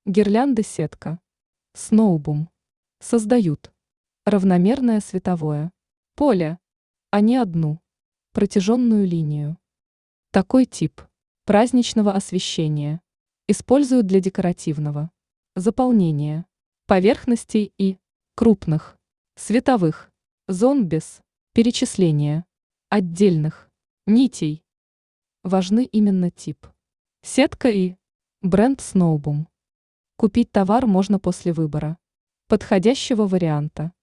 Гирлянды-сетка. Сноубум. Создают равномерное световое поле, а не одну протяженную линию. Такой тип праздничного освещения используют для декоративного заполнения поверхностей и крупных световых зон без перечисления отдельных нитей. Важны именно тип сетка и бренд Сноубум. Купить товар можно после выбора подходящего варианта.